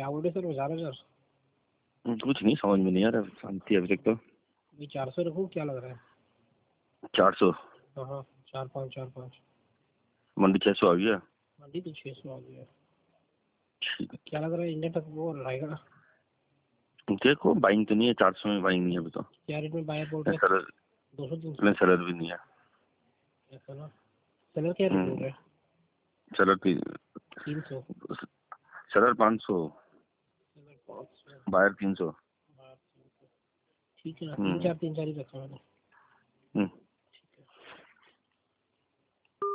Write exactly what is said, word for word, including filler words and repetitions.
क्या बोल रहे सर? चार हजार? कुछ नहीं समझ में नहीं आ रहा, शांति अभी तक तो। अभी चार सौ रखूँ, क्या लग रहा है? चार सौ? हाँ हाँ, चार पाँच चार पाँच। मंडी छह सौ आ गया। मंडी तो छः सौ आ गया। ठीक है, क्या लग रहा है इंडिया तक वो रहेगा? देखो बाइंग तो नहीं है, चार सौ में बाइंग नहीं है अभी तो। क्या रेट में बायर बोल रहे हैं? सलर दो सौ तीन सौ? सलर भी नहीं है। सलर सलर क्या रेट बोल रहे हैं? सलर तीन सौ? सलर पाँच सौ, सलर पाँच सौ, बायर तीन सौ। ठीक है ना, तीन चार तीन चार ही रखा मैंने।